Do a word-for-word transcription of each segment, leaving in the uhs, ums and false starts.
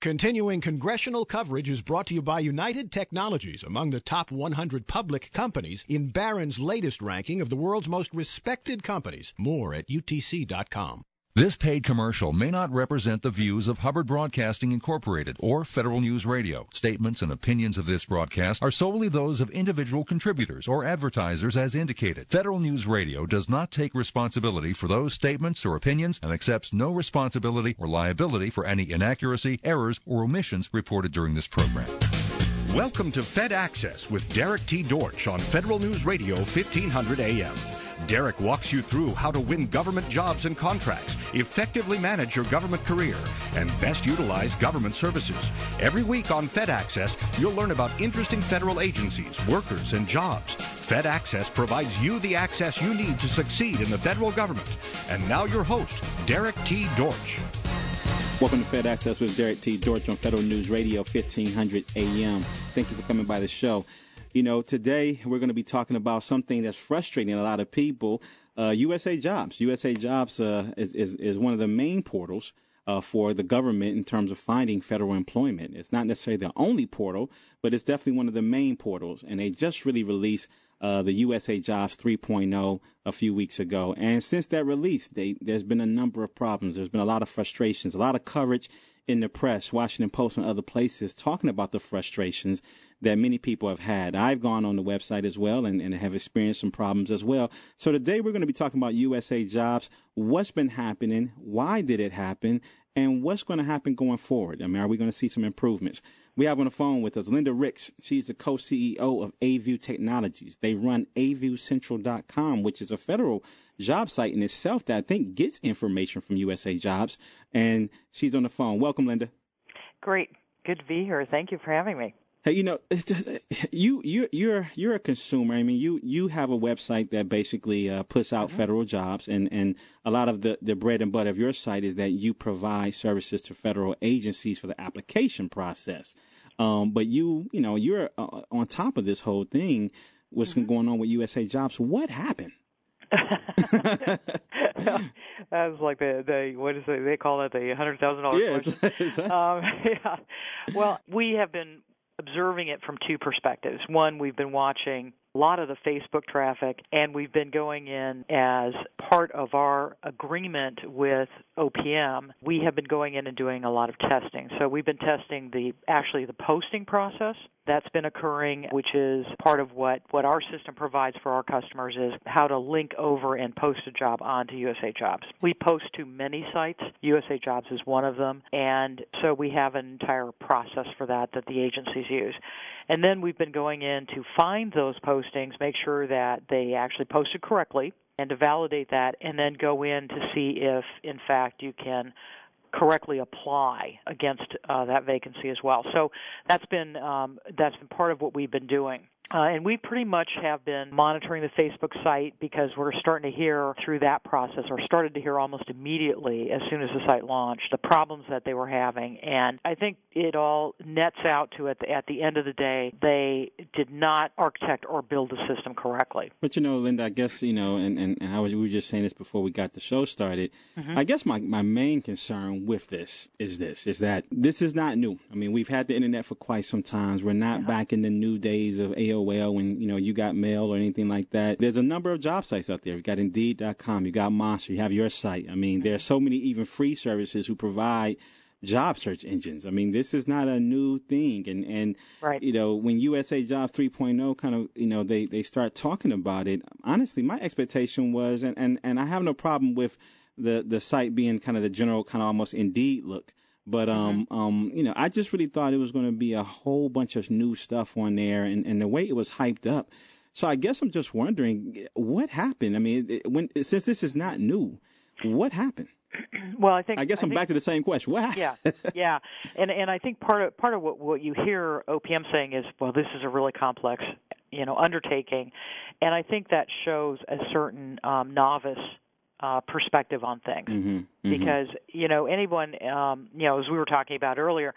Continuing congressional coverage is brought to you by United Technologies, among the top one hundred public companies in Barron's latest ranking of the world's most respected companies. More at U T C dot com. This paid commercial may not represent the views of Hubbard Broadcasting Incorporated or Federal News Radio. Statements and opinions of this broadcast are solely those of individual contributors or advertisers as indicated. Federal News Radio does not take responsibility for those statements or opinions and accepts no responsibility or liability for any inaccuracy, errors, or omissions reported during this program. Welcome to Fed Access with Derek T. Dortch on Federal News Radio fifteen hundred A M. Derek walks you through how to win government jobs and contracts, effectively manage your government career, and best utilize government services. Every week on Fed Access, you'll learn about interesting federal agencies, workers, and jobs. Fed Access provides you the access you need to succeed in the federal government. And now your host, Derek T. Dortch. Welcome to Fed Access with Derek T. Dortch on Federal News Radio fifteen hundred A M. Thank you for coming by the show. You know, today we're going to be talking about something that's frustrating a lot of people, uh, U S A Jobs. U S A Jobs uh, is, is, is one of the main portals uh, for the government in terms of finding federal employment. It's not necessarily the only portal, but it's definitely one of the main portals. And they just really released uh, the U S A Jobs three point oh a few weeks ago. And since that release, they, there's been a number of problems. There's been a lot of frustrations, a lot of coverage in the press, Washington Post and other places, talking about the frustrations that many people have had. I've gone on the website as well and, and have experienced some problems as well. So today we're going to be talking about U S A Jobs, what's been happening, why did it happen, and what's going to happen going forward. I mean, are we going to see some improvements? We have on the phone with us Linda Ricks. She's the co-C E O of AView Technologies. They run A View Central dot com, which is a federal job site in itself that I think gets information from U S A Jobs. And she's on the phone. Welcome, Linda. Great. Good to be here. Thank you for having me. Hey, you know, you you you're you're a consumer. I mean, you you have a website that basically uh, puts out mm-hmm. federal jobs, and, and a lot of the, the bread and butter of your site is that you provide services to federal agencies for the application process. Um, but you you know you're uh, on top of this whole thing. What's mm-hmm. going on with U S A Jobs? What happened? That was like the, the what is it? They call it the one hundred thousand dollars yeah, question. It's, it's um, yeah. Well, we have been observing it from two perspectives. One, we've been watching a lot of the Facebook traffic, and we've been going in as part of our agreement with O P M. We have been going in and doing a lot of testing. So we've been testing the actually the posting process. That's been occurring, which is part of what, what our system provides for our customers is how to link over and post a job onto U S A Jobs. We post to many sites. U S A Jobs is one of them, and so we have an entire process for that that the agencies use. And then we've been going in to find those postings, make sure that they actually posted correctly, and to validate that, and then go in to see if, in fact, you can correctly apply against uh, that vacancy as well. So that's been um, that's been part of what we've been doing. Uh, and we pretty much have been monitoring the Facebook site because we're starting to hear through that process, or started to hear almost immediately as soon as the site launched, the problems that they were having. And I think it all nets out to, at the, at the end of the day, they did not architect or build the system correctly. But, you know, Linda, I guess, you know, and, and, and I was, we were just saying this before we got the show started. Mm-hmm. I guess my, my main concern with this is this, is that this is not new. I mean, we've had the internet for quite some time. We're not yeah. back in the new days of A O L. When, you know, you got mail or anything like that. There's a number of job sites out there. You got Indeed dot com, you got Monster, you have your site. I mean, there are so many even free services who provide job search engines. I mean, this is not a new thing. And, and right. you know, when U S A Jobs three point oh kind of, you know, they, they start talking about it, honestly, my expectation was, and, and, and I have no problem with the, the site being kind of the general kind of almost Indeed look. But, um, mm-hmm. um, you know, I just really thought it was going to be a whole bunch of new stuff on there, and, and the way it was hyped up. So I guess I'm just wondering what happened. I mean, it, when since this is not new, what happened? Well, I think I guess I I'm think, back to the same question. What happened? Yeah, yeah, and and I think part of part of what what you hear O P M saying is, well, this is a really complex, you know, undertaking, and I think that shows a certain um, novice Uh, perspective on things. Mm-hmm, mm-hmm. Because, you know, anyone, um, you know, as we were talking about earlier,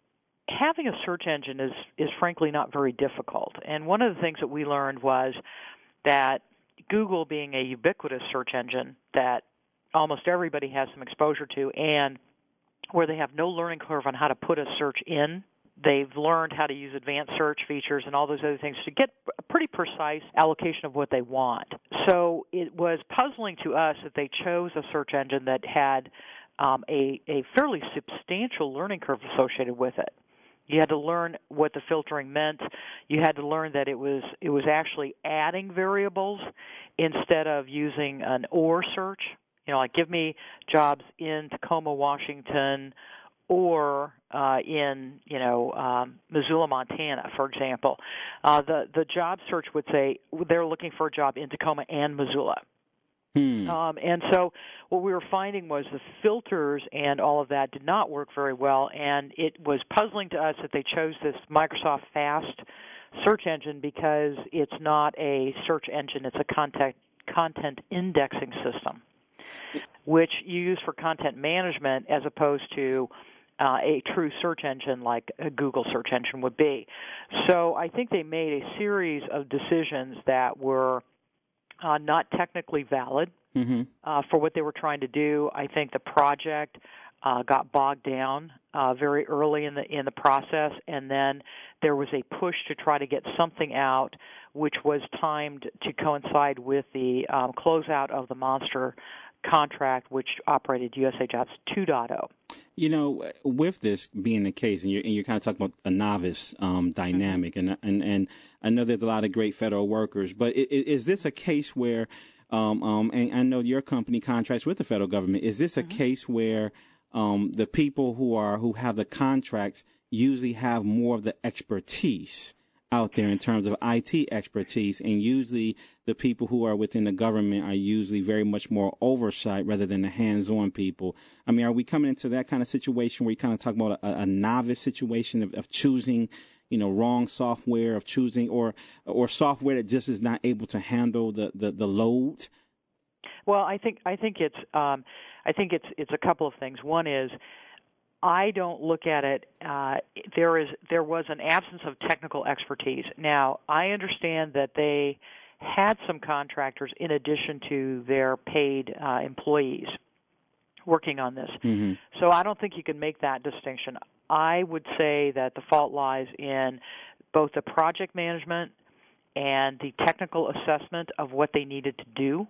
having a search engine is, is frankly not very difficult. And one of the things that we learned was that Google, being a ubiquitous search engine that almost everybody has some exposure to, and where they have no learning curve on how to put a search in. They've learned how to use advanced search features and all those other things to get a pretty precise allocation of what they want. So it was puzzling to us that they chose a search engine that had um, a, a fairly substantial learning curve associated with it. You had to learn what the filtering meant. You had to learn that it was it was actually adding variables instead of using an or search. You know, like give me jobs in Tacoma, Washington, or uh, in, you know, um, Missoula, Montana, for example. Uh, the, the job search would say they're looking for a job in Tacoma and Missoula. Hmm. Um, and so what we were finding was the filters and all of that did not work very well, and it was puzzling to us that they chose this Microsoft Fast search engine because it's not a search engine, it's a content, content indexing system, which you use for content management as opposed to Uh, a true search engine like a Google search engine would be. So I think they made a series of decisions that were uh, not technically valid mm-hmm. uh, for what they were trying to do. I think the project uh, got bogged down uh, very early in the in the process, and then there was a push to try to get something out which was timed to coincide with the um, closeout of the Monster contract, which operated U S A Jobs two point oh. You know, with this being the case, and you're, and you're kind of talking about a novice um, dynamic, mm-hmm. and, and and I know there's a lot of great federal workers, but is, is this a case where, um, um, and I know your company contracts with the federal government, is this a mm-hmm. case where um, the people who are who have the contracts usually have more of the expertise out there in terms of I T expertise, and usually the people who are within the government are usually very much more oversight rather than the hands-on people? I mean, are we coming into that kind of situation where you kind of talk about a, a novice situation of, of choosing, you know, wrong software, of choosing or or software that just is not able to handle the, the, the load? Well, I think I think it's um, I think it's it's a couple of things. One is, I don't look at it. Uh, there is there was an absence of technical expertise. Now, I understand that they had some contractors in addition to their paid uh, employees working on this. Mm-hmm. So I don't think you can make that distinction. I would say that the fault lies in both the project management and the technical assessment of what they needed to do.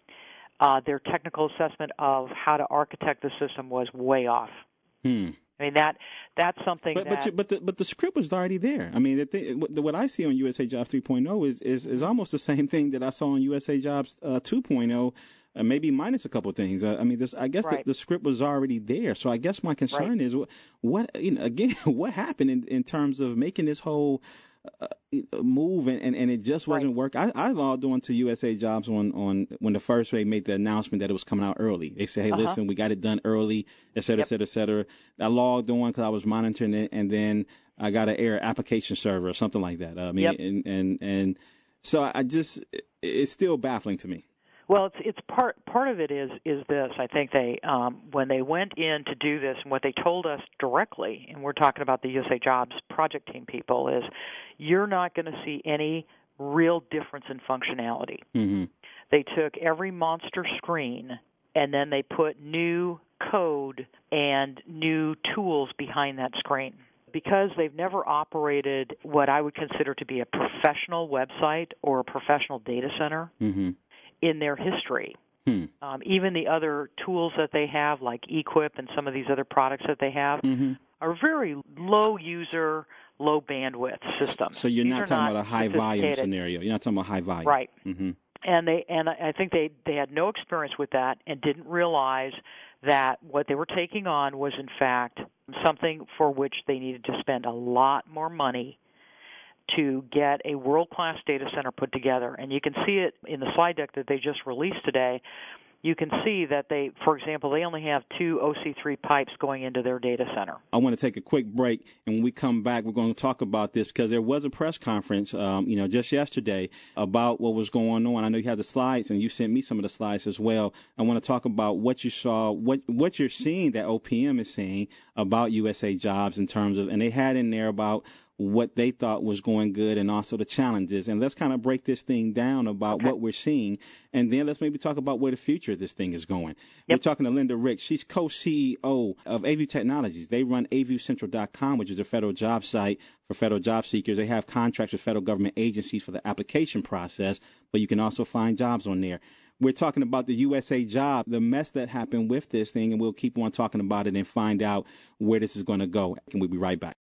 Uh, their technical assessment of how to architect the system was way off. Hmm. I mean, that that's something but, that... But, you, but, the, but the script was already there. I mean, the thing, what I see on U S A Jobs three point oh is, is, is almost the same thing that I saw on U S A Jobs uh, two point oh, uh, maybe minus a couple of things. Uh, I mean, this, I guess right. the, the script was already there. So I guess my concern right. is, what, what you know, again, what happened in, in terms of making this whole uh, move, and, and, and it just wasn't right. working. I, I logged on to U S A Jobs on, on when the first they made the announcement that it was coming out early. They said, hey, uh-huh. listen, we got it done early, et cetera, yep. et cetera, et cetera. I logged on because I was monitoring it, and then I got an error application server or something like that. I mean, yep. and, and, and so I just, it's still baffling to me. Well, it's it's part part of it is is this. I think they um, when they went in to do this, and what they told us directly, and we're talking about the U S A Jobs project team people, is you're not going to see any real difference in functionality. Mm-hmm. They took every monster screen and then they put new code and new tools behind that screen. Because they've never operated what I would consider to be a professional website or a professional data center. Mm-hmm. in their history. Hmm. Um, even the other tools that they have, like eQuip and some of these other products that they have, mm-hmm. are very low user, low bandwidth systems. So you're these not talking not about a high volume scenario. You're not talking about high volume. Right. Mm-hmm. And they and I think they, they had no experience with that and didn't realize that what they were taking on was, in fact, something for which they needed to spend a lot more money to get a world-class data center put together. And you can see it in the slide deck that they just released today. You can see that they, for example, they only have two O C three pipes going into their data center. I want to take a quick break, and when we come back, we're going to talk about this because there was a press conference, um, you know, just yesterday about what was going on. I know you have the slides, and you sent me some of the slides as well. I want to talk about what you saw, what what you're seeing that O P M is saying about U S A Jobs in terms of, and they had in there about what they thought was going good and also the challenges. And let's kind of break this thing down about okay. what we're seeing. And then let's maybe talk about where the future of this thing is going. Yep. We're talking to Linda Ricks. She's co-C E O of A V U Technologies. They run A V U Central dot com, which is a federal job site for federal job seekers. They have contracts with federal government agencies for the application process, but you can also find jobs on there. We're talking about the U S A Job, the mess that happened with this thing, and we'll keep on talking about it and find out where this is going to go. And we'll be right back.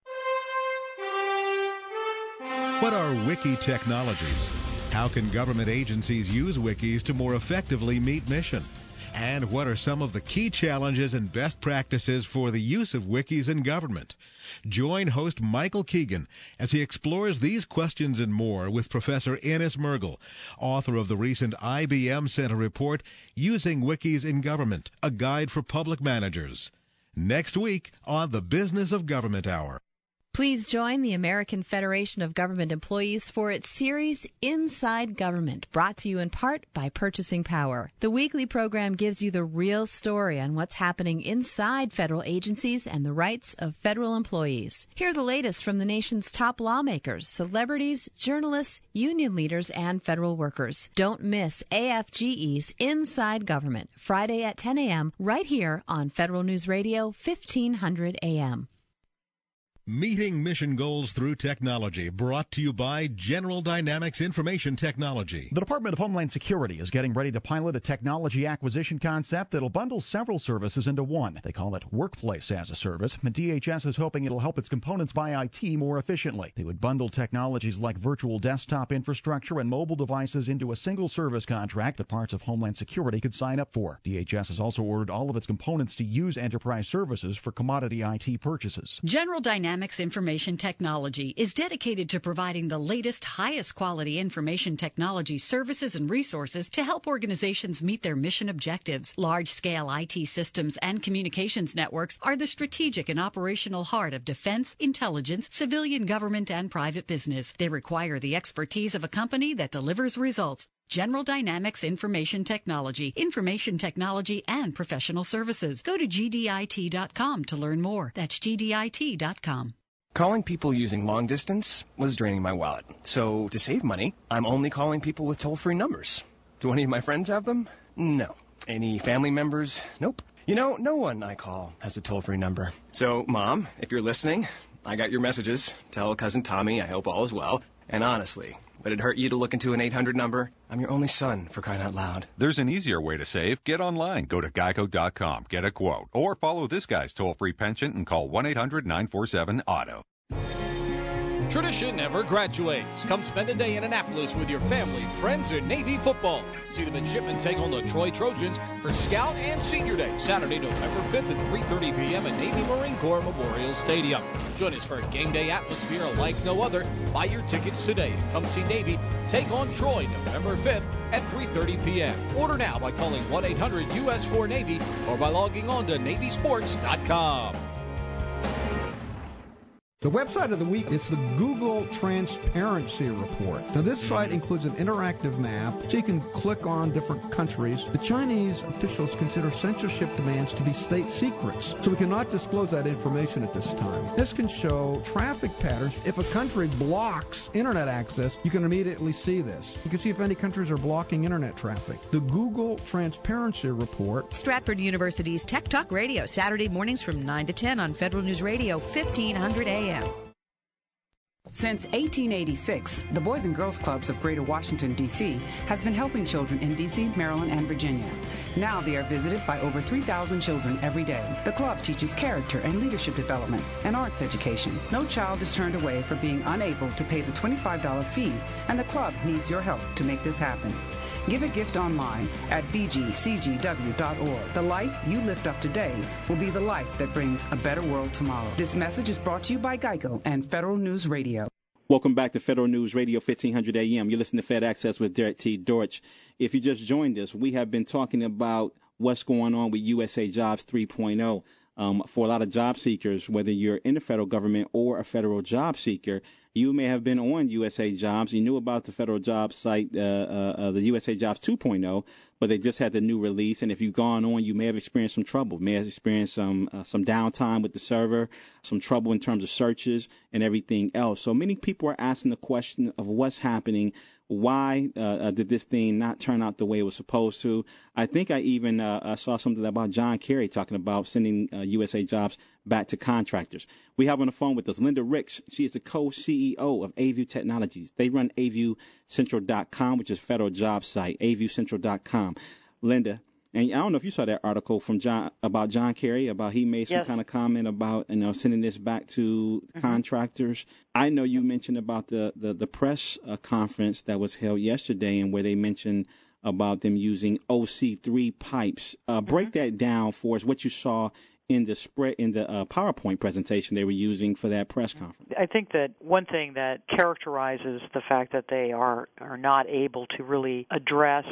What are wiki technologies? How can government agencies use wikis to more effectively meet mission? And what are some of the key challenges and best practices for the use of wikis in government? Join host Michael Keegan as he explores these questions and more with Professor Ennis Mergel, author of the recent I B M Center report, Using Wikis in Government, a Guide for Public Managers. Next week on the Business of Government Hour. Please join the American Federation of Government Employees for its series Inside Government, brought to you in part by Purchasing Power. The weekly program gives you the real story on what's happening inside federal agencies and the rights of federal employees. Hear the latest from the nation's top lawmakers, celebrities, journalists, union leaders, and federal workers. Don't miss A F G E's Inside Government, Friday at ten a.m. right here on Federal News Radio, fifteen hundred A M. Meeting mission goals through technology, brought to you by General Dynamics Information Technology. The Department of Homeland Security is getting ready to pilot a technology acquisition concept that'll bundle several services into one. They call it Workplace as a Service, and D H S is hoping it'll help its components buy I T more efficiently. They would bundle technologies like virtual desktop infrastructure and mobile devices into a single service contract that parts of Homeland Security could sign up for. D H S has also ordered all of its components to use enterprise services for commodity I T purchases. General Dynamics Information Technology is dedicated to providing the latest, highest quality information technology services and resources to help organizations meet their mission objectives. Large-scale I T systems and communications networks are the strategic and operational heart of defense, intelligence, civilian government, and private business. They require the expertise of a company that delivers results. General Dynamics Information Technology, information technology, and professional services. Go to G D I T dot com to learn more. That's G D I T dot com. Calling people using long distance was draining my wallet. So to save money, I'm only calling people with toll-free numbers. Do any of my friends have them? No. Any family members? Nope. You know, no one I call has a toll-free number. So, Mom, if you're listening, I got your messages. Tell Cousin Tommy I hope all is well. And honestly, would it hurt you to look into an eight hundred number? I'm your only son, for crying out loud. There's an easier way to save. Get online. Go to geico dot com. Get a quote. Or follow this guy's toll-free penchant and call one eight hundred nine four seven auto. Tradition never graduates. Come spend a day in Annapolis with your family, friends, and Navy football. See the midshipmen take on the Troy Trojans for Scout and Senior Day, Saturday, November fifth at three thirty p.m. at Navy Marine Corps Memorial Stadium. Join us for a game day atmosphere like no other. Buy your tickets today and come see Navy take on Troy November fifth at three thirty p.m. Order now by calling one eight hundred U S four Navy or by logging on to Navy Sports dot com. The website of the week is the Google Transparency Report. Now, this site includes an interactive map, so you can click on different countries. The Chinese officials consider censorship demands to be state secrets, so we cannot disclose that information at this time. This can show traffic patterns. If a country blocks internet access, you can immediately see this. You can see if any countries are blocking internet traffic. The Google Transparency Report. Stratford University's Tech Talk Radio, Saturday mornings from nine to ten on Federal News Radio, fifteen hundred A M. Since eighteen eighty-six, the Boys and Girls Clubs of Greater Washington, D C has been helping children in D C, Maryland, and Virginia. Now they are visited by over three thousand children every day. The club teaches character and leadership development and arts education. No child is turned away for being unable to pay the twenty-five dollars fee, and the club needs your help to make this happen. Give a gift online at b g c g w dot org. The life you lift up today will be the life that brings a better world tomorrow. This message is brought to you by Geico and Federal News Radio. Welcome back to Federal News Radio, fifteen hundred A M. You're listening to Fed Access with Derek T. Dortch. If you just joined us, we have been talking about what's going on with U S A Jobs three point oh. Um, for a lot of job seekers, whether you're in the federal government or a federal job seeker, you may have been on U S A Jobs. You knew about the federal job site, uh, uh, uh, the U S A Jobs two point oh, but they just had the new release. And if you've gone on, you may have experienced some trouble, may have experienced some uh, some downtime with the server, some trouble in terms of searches and everything else. So many people are asking the question of what's happening. Why uh, uh, did this thing not turn out the way it was supposed to? I think I even uh, I saw something about John Kerry talking about sending uh, U S A Jobs back to contractors. We have on the phone with us Linda Ricks. She is the co-C E O of A-View Technologies. They run A View Central dot com, which is a federal job site, A View Central dot com. Linda, and I don't know if you saw that article from John about John Kerry, about he made some yes. kind of comment about, you know, sending this back to mm-hmm. contractors. I know you mentioned about the, the, the press uh, conference that was held yesterday and where they mentioned about them using O C three pipes. Uh, mm-hmm. Break that down for us, what you saw in the spread in the uh, PowerPoint presentation they were using for that press conference. I think that one thing that characterizes the fact that they are, are not able to really address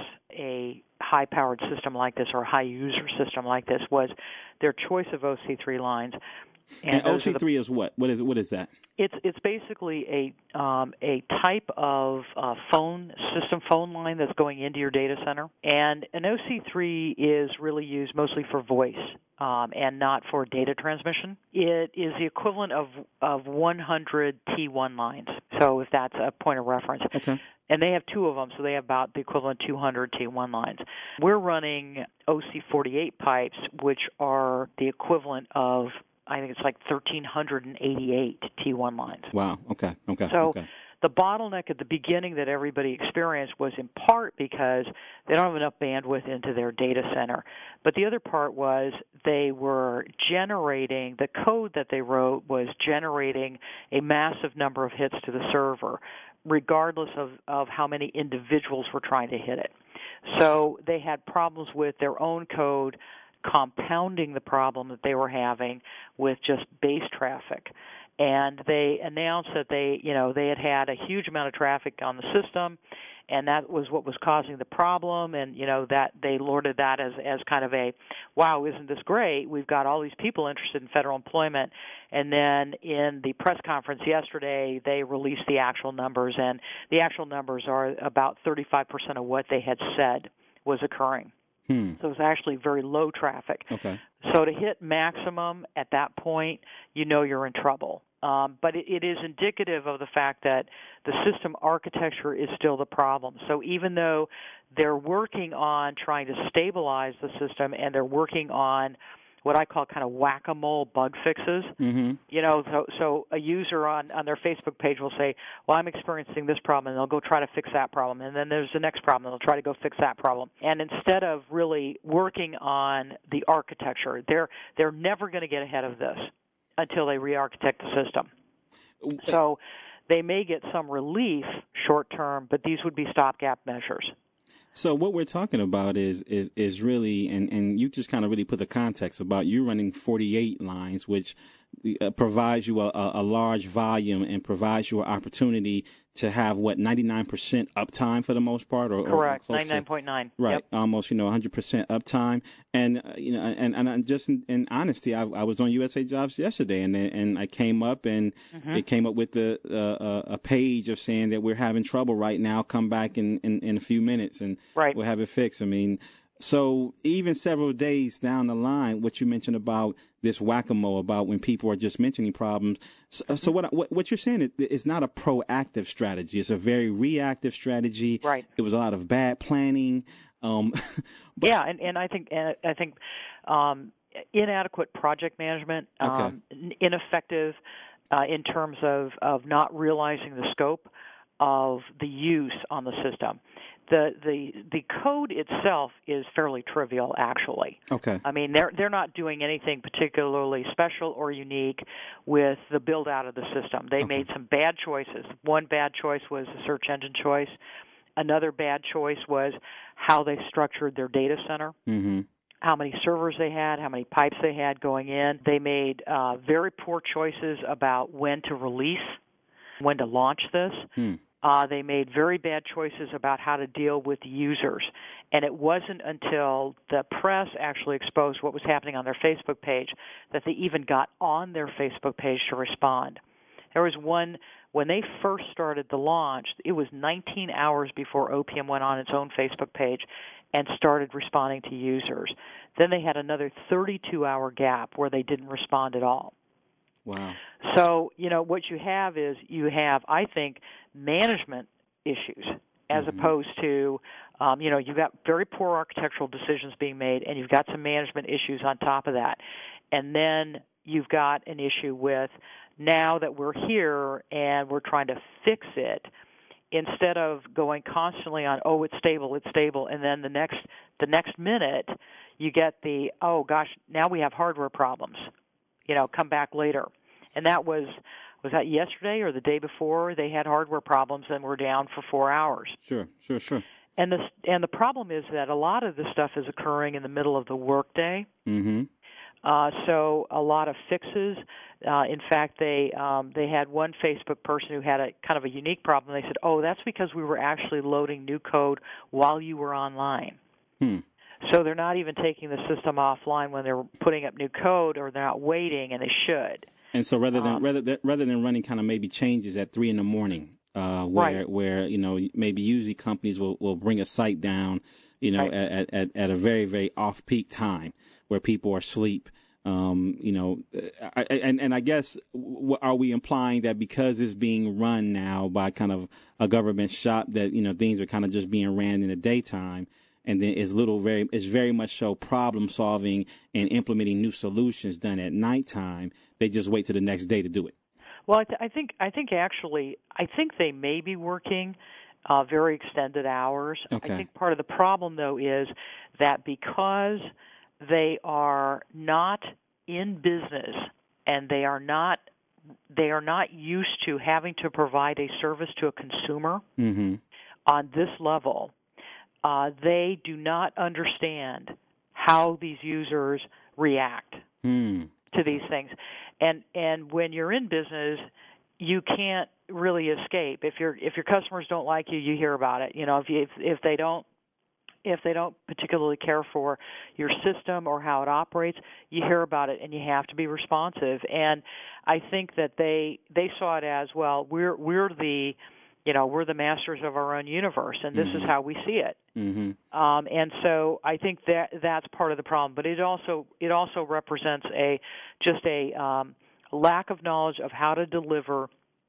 a high-powered system like this or a high-user system like this was their choice of O C three lines. And, and O C three the, is what? What is what is that? It's it's basically a um, a type of uh, phone system phone line that's going into your data center, and an O C three is really used mostly for voice um, and not for data transmission. It is the equivalent of of one hundred T one lines. So if that's a point of reference. Okay. And they have two of them, so they have about the equivalent two hundred T one lines. We're running O C forty-eight pipes, which are the equivalent of, I think it's like one thousand three hundred eighty-eight T one lines. Wow, okay, okay. So okay. the bottleneck at the beginning that everybody experienced was in part because they don't have enough bandwidth into their data center. But the other part was they were generating, the code that they wrote was generating a massive number of hits to the server, regardless of, of how many individuals were trying to hit it. So they had problems with their own code compounding the problem that they were having with just base traffic. And they announced that they, you know, they had had a huge amount of traffic on the system, and that was what was causing the problem. And, you know, that they lauded that as, as kind of a, wow, isn't this great? We've got all these people interested in federal employment. And then in the press conference yesterday, they released the actual numbers, and the actual numbers are about thirty-five percent of what they had said was occurring. Hmm. So it was actually very low traffic. Okay. So to hit maximum at that point, you know you're in trouble. Um, but it, it is indicative of the fact that the system architecture is still the problem. So even though they're working on trying to stabilize the system and they're working on what I call kind of whack-a-mole bug fixes, mm-hmm. you know, so, so a user on, on their Facebook page will say, well, I'm experiencing this problem, and they'll go try to fix that problem. And then there's the next problem, and they'll try to go fix that problem. And instead of really working on the architecture, they're they're never going to get ahead of this until they re-architect the system. So they may get some relief short-term, but these would be stopgap measures. So what we're talking about is is is really, and, and you just kind of really put the context about you running forty-eight lines, which uh, provides you a, a large volume and provides you an opportunity to have, what, ninety-nine percent uptime for the most part? Or, Correct, or ninety-nine point nine. Right, yep. almost, you know, one hundred percent uptime. And, uh, you know, and, and just in, in honesty, I, I was on U S A Jobs yesterday, and and I came up, and mm-hmm. it came up with the uh, a page of saying that we're having trouble right now, come back in, in, in a few minutes, and right. we'll have it fixed. I mean, so even several days down the line, what you mentioned about this whack-a-mole, about when people are just mentioning problems. So, so what, what what you're saying is it's not a proactive strategy. It's a very reactive strategy. Right. It was a lot of bad planning. Um, but, yeah, and, and I think and I think um, inadequate project management, um, okay. ineffective uh, in terms of, of not realizing the scope of the use on the system. The, the the code itself is fairly trivial, actually. Okay. I mean, they're they're not doing anything particularly special or unique with the build out of the system. They okay. made some bad choices. One bad choice was the search engine choice. Another bad choice was how they structured their data center. Mm-hmm. How many servers they had, how many pipes they had going in. They made uh, very poor choices about when to release, when to launch this. Hmm. Uh, they made very bad choices about how to deal with users. And it wasn't until the press actually exposed what was happening on their Facebook page that they even got on their Facebook page to respond. There was one, when they first started the launch, it was nineteen hours before O P M went on its own Facebook page and started responding to users. Then they had another thirty-two hour gap where they didn't respond at all. Wow. So, you know, what you have is you have, I think, management issues as mm-hmm. opposed to, um, you know, you've got very poor architectural decisions being made, and you've got some management issues on top of that. And then you've got an issue with, now that we're here and we're trying to fix it, instead of going constantly on, oh, it's stable, it's stable, and then the next the next minute you get the, oh, gosh, now we have hardware problems. You know, come back later. And that was, was that yesterday or the day before? They had hardware problems and were down for four hours. Sure, sure, sure. And the, and the problem is that a lot of this stuff is occurring in the middle of the workday. Mm-hmm. Uh, so a lot of fixes. Uh, in fact, they um, they had one Facebook person who had a kind of a unique problem. They said, oh, that's because we were actually loading new code while you were online. Hmm. So they're not even taking the system offline when they're putting up new code, or they're not waiting, and they should. And so rather than um, rather than, rather than running kind of maybe changes at three in the morning, uh, where right. where you know maybe usually companies will, will bring a site down, you know, right. at, at at a very very off peak time where people are asleep. Um, you know, I, and and I guess are we implying that because it's being run now by kind of a government shop that you know things are kind of just being ran in the daytime? And then it's little very, it's very much so problem solving and implementing new solutions done at nighttime. They just wait till the next day to do it. Well, I, th- I think, I think actually, I think they may be working uh, very extended hours. Okay. I think part of the problem though is that because they are not in business and they are not, they are not used to having to provide a service to a consumer mm-hmm. on this level. Uh, they do not understand how these users react hmm. to these things. And and when you're in business, you can't really escape. If your if your customers don't like you, you hear about it. You know, if you, if, if they don't if they don't particularly care for your system or how it operates, you hear about it and you have to be responsive. And I think that they they saw it as, well, we're we're the You know, we're the masters of our own universe, and this mm-hmm. is how we see it. Mm-hmm. Um, and so I think that that's part of the problem. But it also it also represents a just a um, lack of knowledge of how to deliver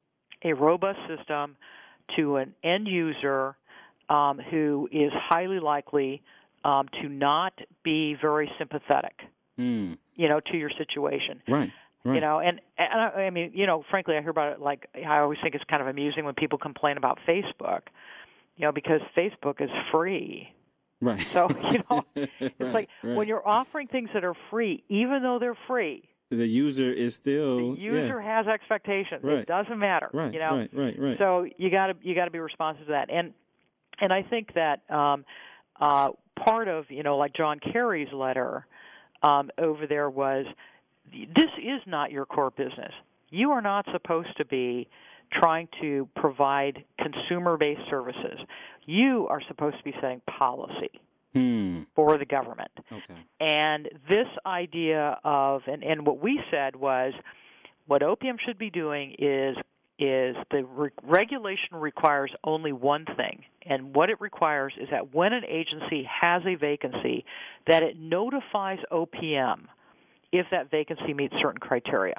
a robust system to an end user um, who is highly likely um, to not be very sympathetic, mm. you know, to your situation. Right. Right. You know, and, and I, I mean, you know, frankly, I hear about it like, I always think it's kind of amusing when people complain about Facebook, you know, because Facebook is free. Right. So, you know, it's right, like right. when you're offering things that are free, even though they're free, the user is still the user yeah. has expectations. Right. It doesn't matter. Right. You know, right. Right. Right. So you got to you got to be responsive to that, and and I think that um, uh, part of you know like John Kerry's letter um, over there was, this is not your core business. You are not supposed to be trying to provide consumer-based services. You are supposed to be setting policy hmm. for the government. Okay. And this idea of, and, and what we said was, what O P M should be doing is is the re- regulation requires only one thing, and what it requires is that when an agency has a vacancy, that it notifies O P M if that vacancy meets certain criteria.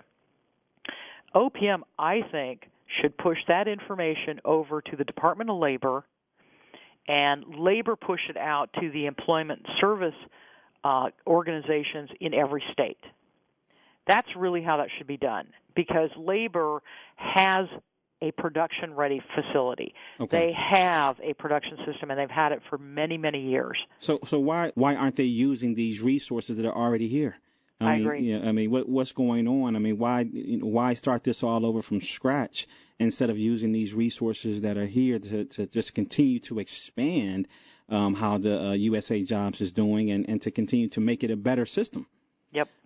O P M, I think, should push that information over to the Department of Labor, and Labor push it out to the employment service uh, organizations in every state. That's really how that should be done, because Labor has a production-ready facility. Okay. They have a production system, and they've had it for many, many years. So, so why why aren't they using these resources that are already here? I, I mean, agree. You know, I mean, what what's going on? I mean, why you know, why start this all over from scratch instead of using these resources that are here to, to just continue to expand um, how the uh, U S A Jobs is doing and, and to continue to make it a better system? Yep.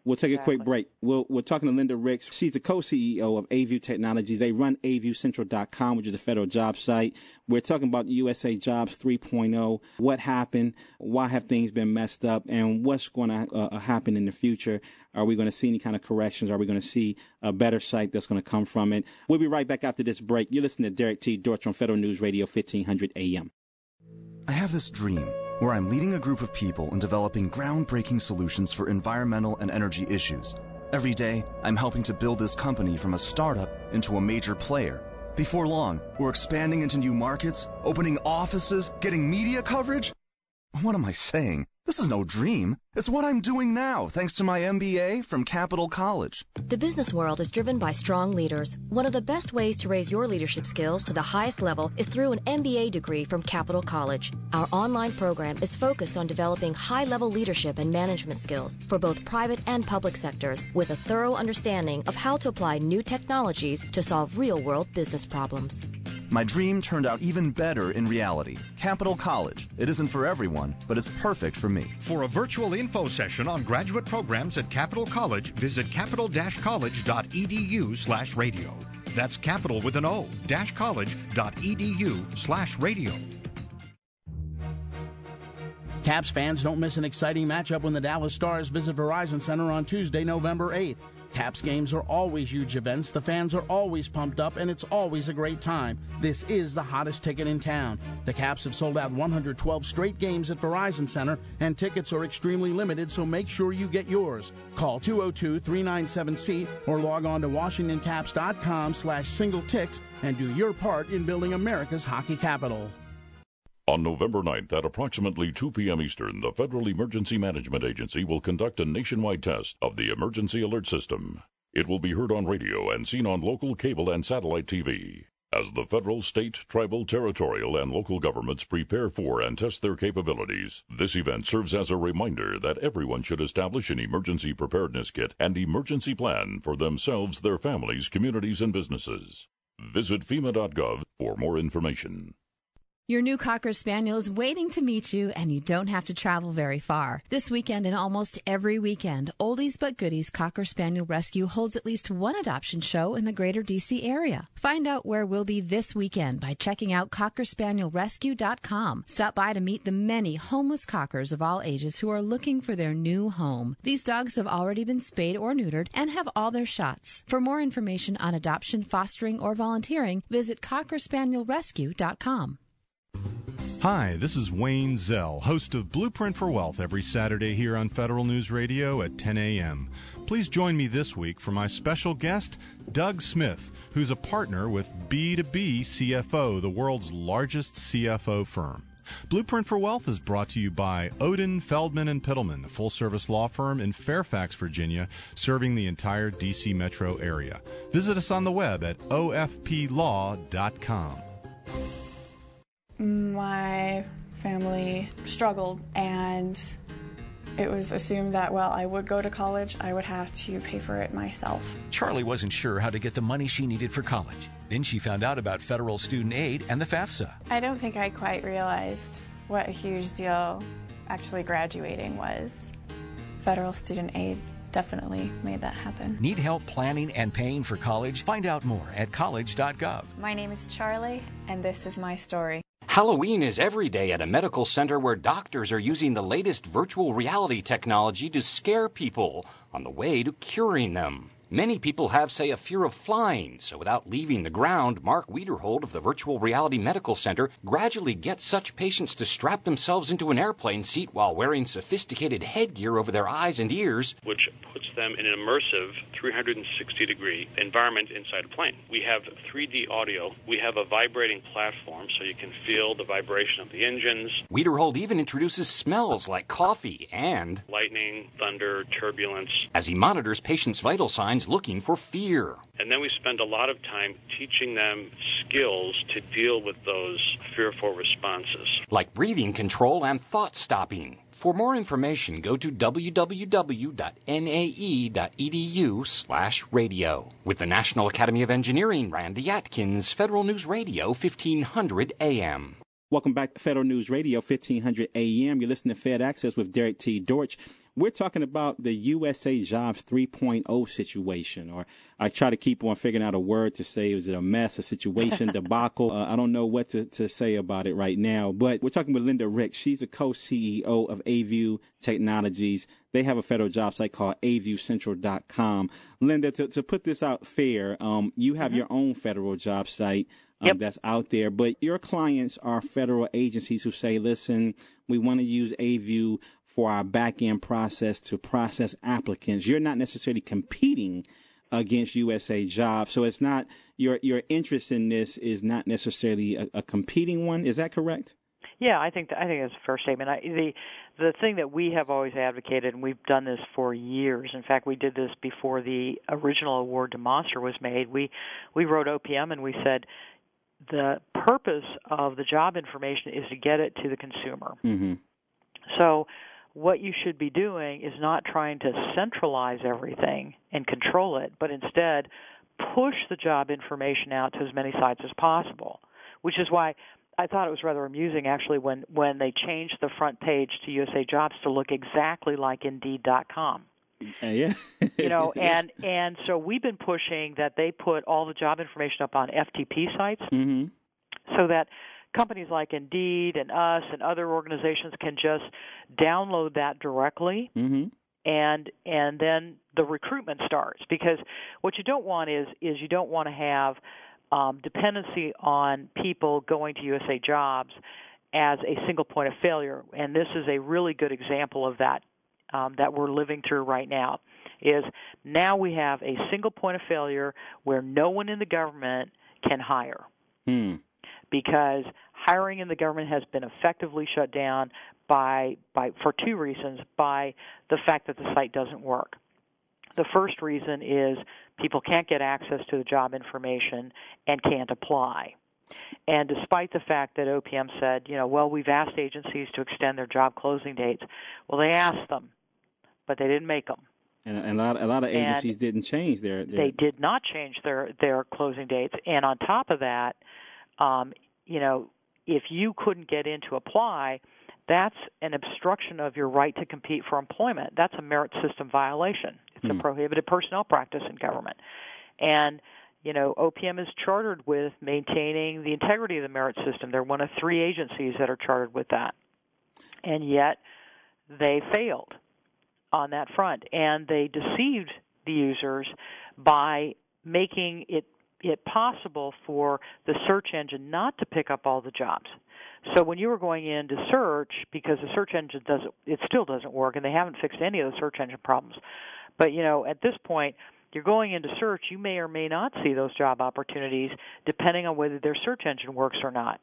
We'll take exactly. a quick break. We'll, we're talking to Linda Ricks. She's the co-C E O of A V U Technologies. They run A V U Central dot com, which is a federal job site. We're talking about U S A Jobs three point oh, what happened, why have things been messed up, and what's going to uh, happen in the future. Are we going to see any kind of corrections? Are we going to see a better site that's going to come from it? We'll be right back after this break. You're listening to Derek T. Dortch on Federal News Radio, fifteen hundred A M. I have this dream where I'm leading a group of people in developing groundbreaking solutions for environmental and energy issues. Every day, I'm helping to build this company from a startup into a major player. Before long, we're expanding into new markets, opening offices, getting media coverage. What am I saying? This is no dream. It's what I'm doing now, thanks to my M B A from Capital College. The business world is driven by strong leaders. One of the best ways to raise your leadership skills to the highest level is through an M B A degree from Capital College. Our online program is focused on developing high-level leadership and management skills for both private and public sectors with a thorough understanding of how to apply new technologies to solve real-world business problems. My dream turned out even better in reality. Capital College. It isn't for everyone, but it's perfect for me. For a virtual info session on graduate programs at Capital College, visit capital dash college dot e d u slash radio. That's capital with an O, dash college dot e d u slash radio. Caps fans, don't miss an exciting matchup when the Dallas Stars visit Verizon Center on Tuesday, November eighth. Caps games are always huge events, the fans are always pumped up, and it's always a great time. This is the hottest ticket in town. The Caps have sold out one hundred twelve straight games at Verizon Center, and tickets are extremely limited, so make sure you get yours. Call two oh two, three nine seven, S E A T or log on to washington caps dot com slash single ticks and do your part in building America's hockey capital. On November ninth at approximately two p.m. Eastern, the Federal Emergency Management Agency will conduct a nationwide test of the Emergency Alert System. It will be heard on radio and seen on local cable and satellite T V. As the federal, state, tribal, territorial, and local governments prepare for and test their capabilities, this event serves as a reminder that everyone should establish an emergency preparedness kit and emergency plan for themselves, their families, communities, and businesses. Visit FEMA dot gov for more information. Your new Cocker Spaniel is waiting to meet you, and you don't have to travel very far. This weekend and almost every weekend, Oldies But Goodies Cocker Spaniel Rescue holds at least one adoption show in the greater D C area. Find out where we'll be this weekend by checking out cocker spaniel rescue dot com. Stop by to meet the many homeless cockers of all ages who are looking for their new home. These dogs have already been spayed or neutered and have all their shots. For more information on adoption, fostering, or volunteering, visit cocker spaniel rescue dot com. Hi, this is Wayne Zell, host of Blueprint for Wealth every Saturday here on Federal News Radio at ten a.m. Please join me this week for my special guest, Doug Smith, who's a partner with B two B C F O, the world's largest C F O firm. Blueprint for Wealth is brought to you by Odin, Feldman and Pittleman, a full-service law firm in Fairfax, Virginia, serving the entire D C metro area. Visit us on the web at o f p law dot com. My family struggled, and it was assumed that, well, I would go to college, I would have to pay for it myself. Charlie wasn't sure how to get the money she needed for college. Then she found out about federal student aid and the FAFSA. I don't think I quite realized what a huge deal actually graduating was. Federal student aid definitely made that happen. Need help planning and paying for college? Find out more at college dot gov. My name is Charlie, and this is my story. Halloween is every day at a medical center where doctors are using the latest virtual reality technology to scare people on the way to curing them. Many people have, say, a fear of flying, so without leaving the ground, Mark Wiederhold of the Virtual Reality Medical Center gradually gets such patients to strap themselves into an airplane seat while wearing sophisticated headgear over their eyes and ears, which puts them in an immersive three hundred sixty degree environment inside a plane. We have three D audio. We have a vibrating platform so you can feel the vibration of the engines. Wiederhold even introduces smells like coffee and lightning, thunder, turbulence, as he monitors patients' vital signs looking for fear. And then we spend a lot of time teaching them skills to deal with those fearful responses, like breathing control and thought stopping. For more information, go to w w w dot n a e dot e d u slash radio. With the National Academy of Engineering, Randy Atkins, Federal News Radio, fifteen hundred A M. Welcome back to Federal News Radio, fifteen hundred A M. You're listening to Fed Access with Derek T. Dortch. we're talking about the U S A Jobs three point oh situation, or I try to keep on figuring out a word to say. Is it a mess, a situation, debacle? Uh, I don't know what to, to say about it right now, but we're talking with Linda Ricks. She's a co-C E O of A-View Technologies. They have a federal job site called a view central dot com. Linda, to, to put this out fair, um, you have mm-hmm. your own federal job site. Um, yep. That's out there. But your clients are federal agencies who say, listen, we want to use A-View for our back-end process to process applicants. You're not necessarily competing against U S A Jobs. So it's not your your interest in this is not necessarily a, a competing one. Is that correct? Yeah, I think I think that's a fair statement. I, the the thing that we have always advocated, and we've done this for years. In fact, we did this before the original award to Monster was made. We we wrote O P M and we said the purpose of the job information is to get it to the consumer. Mm-hmm. So what you should be doing is not trying to centralize everything and control it, but instead push the job information out to as many sites as possible, which is why I thought it was rather amusing, actually, when, when they changed the front page to U S A Jobs to look exactly like Indeed dot com. Uh, yeah. you know, and, and so we've been pushing that they put all the job information up on F T P sites mm-hmm. so that companies like Indeed and us and other organizations can just download that directly, mm-hmm. and and then the recruitment starts. Because what you don't want is is you don't want to have um, dependency on people going to U S A Jobs as a single point of failure. And this is a really good example of that um, that we're living through right now. Is now we have a single point of failure where no one in the government can hire. Hmm. Because hiring in the government has been effectively shut down by, by for two reasons, by the fact that the site doesn't work. The first reason is people can't get access to the job information and can't apply. And despite the fact that O P M said, you know, well, we've asked agencies to extend their job closing dates. Well, they asked them, but they didn't make them. And, and a lot, a lot of agencies and didn't change their, their... They did not change their, their closing dates. And on top of that, Um, you know, if you couldn't get in to apply, that's an obstruction of your right to compete for employment. That's a merit system violation. It's mm. a prohibited personnel practice in government. And, you know, O P M is chartered with maintaining the integrity of the merit system. They're one of three agencies that are chartered with that. And yet they failed on that front. And they deceived the users by making it it possible for the search engine not to pick up all the jobs. So when you were going in to search, because the search engine doesn't, it still doesn't work, and they haven't fixed any of the search engine problems. But, you know, at this point, you're going into search, you may or may not see those job opportunities depending on whether their search engine works or not.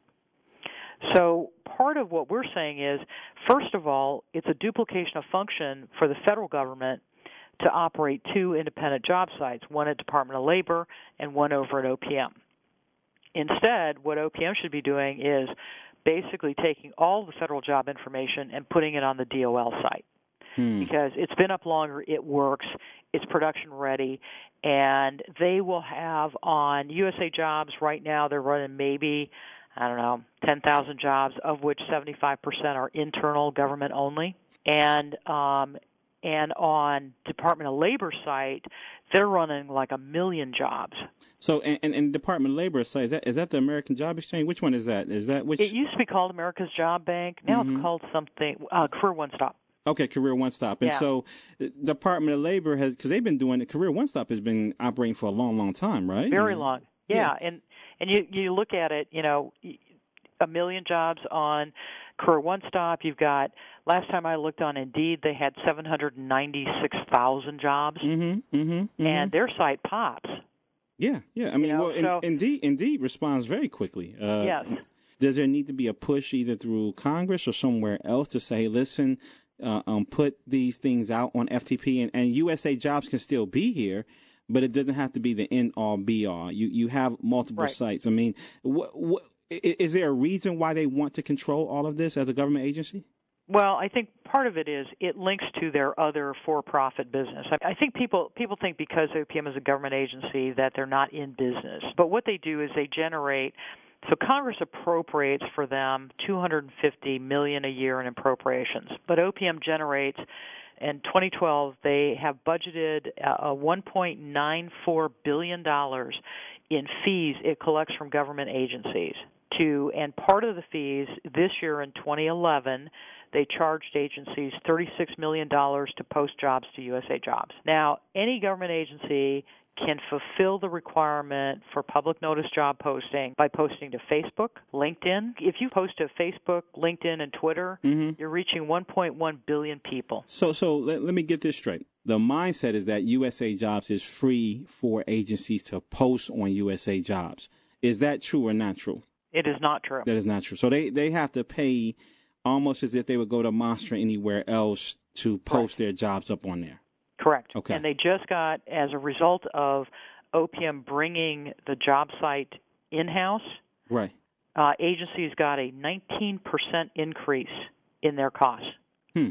So part of what we're saying is, first of all, it's a duplication of function for the federal government to operate two independent job sites, one at Department of Labor and one over at O P M. Instead, what O P M should be doing is basically taking all the federal job information and putting it on the D O L site. Hmm. Because it's been up longer, it works, it's production ready, and they will have on U S A Jobs right now, they're running maybe, I don't know, ten thousand jobs, of which seventy-five percent are internal government only. And um, And on Department of Labor site, they're running like a million jobs. So, and, and, and Department of Labor site, is that, is that the American Job Exchange? Which one is that? Is that which? It used to be called America's Job Bank. Now mm-hmm. it's called something, uh, Career One Stop. Okay, Career One Stop. And yeah. so Department of Labor has, because they've been doing it, Career One Stop has been operating for a long, long time, right? Very I mean, long. Yeah. yeah. And, and you, you look at it, you know, a million jobs on Career One Stop. You've got, last time I looked on Indeed, they had seven hundred ninety-six thousand jobs, mm-hmm, mm-hmm, mm-hmm. and their site pops. Yeah, yeah. I mean, you know, well, so, in, Indeed, Indeed responds very quickly. Uh, yes. Does there need to be a push either through Congress or somewhere else to say, listen, uh, um, put these things out on F T P, and, and U S A Jobs can still be here, but it doesn't have to be the end all be all. You you have multiple right. sites. I mean, what what. Is there a reason why they want to control all of this as a government agency? Well, I think part of it is it links to their other for-profit business. I think people people think because O P M is a government agency that they're not in business. But what they do is they generate, so Congress appropriates for them two hundred fifty million dollars a year in appropriations. But O P M generates In twenty twelve, they have budgeted uh, one point nine four billion dollars in fees it collects from government agencies. To, and part of the fees this year in twenty eleven, they charged agencies thirty-six million dollars to post jobs to U S A Jobs. Now, any government agency can fulfill the requirement for public notice job posting by posting to Facebook, LinkedIn. If you post to Facebook, LinkedIn, and Twitter, mm-hmm. you're reaching one point one billion people. So so let, let me get this straight. The mindset is that U S A Jobs is free for agencies to post on U S A Jobs. Is that true or not true? It is not true. That is not true. So they, they have to pay almost as if they would go to Monster anywhere else to post right. their jobs up on there. Correct. Okay. And they just got, as a result of O P M bringing the job site in-house, right. uh, agencies got a nineteen percent increase in their costs. Hmm.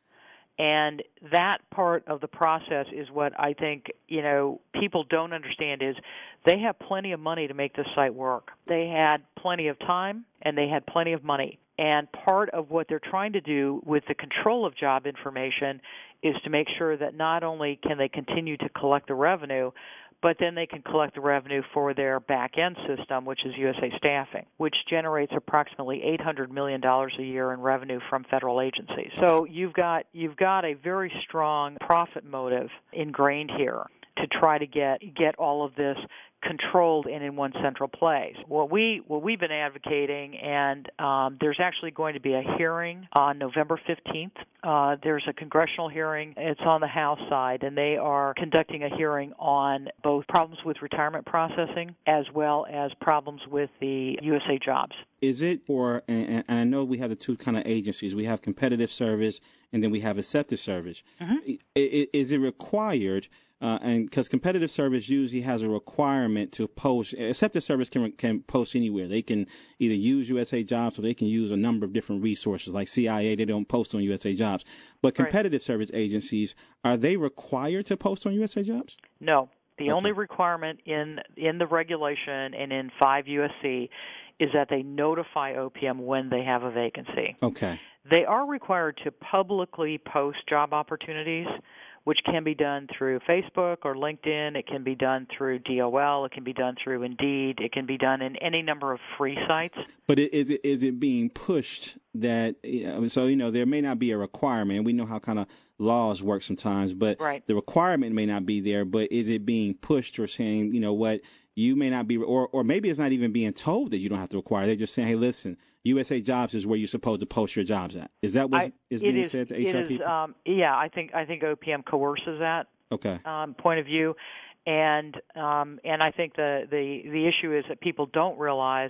And that part of the process is what I think, you know, people don't understand is they have plenty of money to make this site work. They had plenty of time and they had plenty of money. And part of what they're trying to do with the control of job information is to make sure that not only can they continue to collect the revenue, but then they can collect the revenue for their back-end system, which is U S A Staffing, which generates approximately eight hundred million dollars a year in revenue from federal agencies. So you've got you've got a very strong profit motive ingrained here to try to get get all of this controlled and in one central place. What we what we've been advocating, and um, there's actually going to be a hearing on November fifteenth. Uh, there's a congressional hearing. It's on the House side, and they are conducting a hearing on both problems with retirement processing as well as problems with the U S A Jobs. Is it for, and, and I know we have the two kind of agencies. We have competitive service, and then we have accepted service. Mm-hmm. Is, is it required? Uh, and because competitive service usually has a requirement to post, accepted service can can post anywhere. They can either use U S A Jobs or they can use a number of different resources like C I A. They don't post on U S A Jobs. But competitive right. service agencies, are they required to post on U S A Jobs? No. The okay. only requirement in in the regulation and in five U S C is that they notify O P M when they have a vacancy. Okay. They are required to publicly post job opportunities, which can be done through Facebook or LinkedIn. It can be done through D O L. It can be done through Indeed. It can be done in any number of free sites. But is it is it being pushed that, you know, so, you know, there may not be a requirement. We know how kind of laws work sometimes, but right. the requirement may not be there. But is it being pushed or saying, you know what, you may not be, or or maybe it's not even being told that you don't have to require. They're just saying, hey, listen, U S A Jobs is where you're supposed to post your jobs at. Is that what I, is being is, said to H R it is, people? Um, yeah, I think I think O P M coerces that okay. um, point of view, and um, and I think the, the the issue is that people don't realize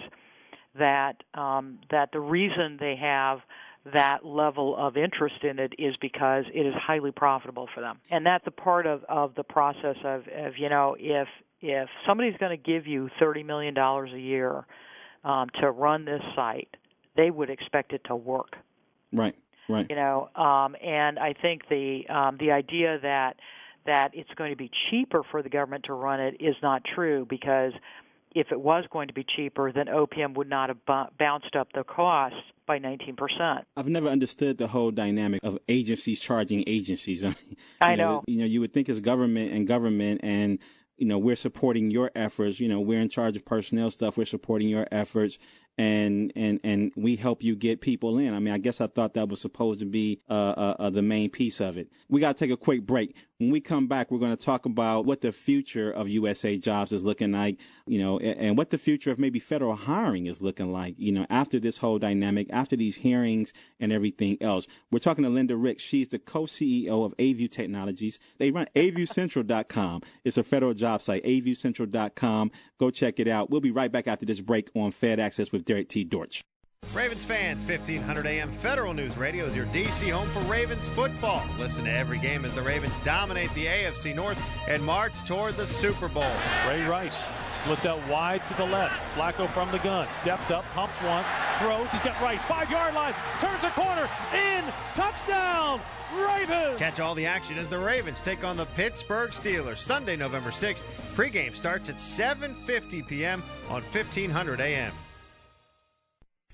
that um, that the reason they have that level of interest in it is because it is highly profitable for them, and that's a part of, of the process of, of you know if if somebody's going to give you thirty million dollars a year um, to run this site, they would expect it to work. Right, right. You know, um, and I think the um, the idea that that it's going to be cheaper for the government to run it is not true, because if it was going to be cheaper, then O P M would not have b- bounced up the cost by nineteen percent. I've never understood the whole dynamic of agencies charging agencies. I, mean, I know, know. You know, you would think it's government and government and, you know, we're supporting your efforts. You know, we're in charge of personnel stuff. We're supporting your efforts. And, and, and we help you get people in. I mean, I guess I thought that was supposed to be uh, uh, uh, the main piece of it. We got to take a quick break. When we come back, we're going to talk about what the future of U S A Jobs is looking like, you know, and, and what the future of maybe federal hiring is looking like, you know, after this whole dynamic, after these hearings and everything else. We're talking to Linda Ricks. She's the co-C E O of A-View Technologies. They run A view central dot com. It's a federal job site, A view central dot com. Go check it out. We'll be right back after this break on Fed Access with Derek T. Dortch. Ravens fans, fifteen hundred A M Federal News Radio is your D C home for Ravens football. Listen to every game as the Ravens dominate the A F C North and march toward the Super Bowl. Ray Rice splits out wide to the left. Flacco from the gun. Steps up, pumps once, throws. He's got Rice. Five-yard line. Turns a corner. In. Touchdown. Ravens. Catch all the action as the Ravens take on the Pittsburgh Steelers Sunday, November sixth. Pregame starts at seven fifty p.m. on fifteen hundred A M.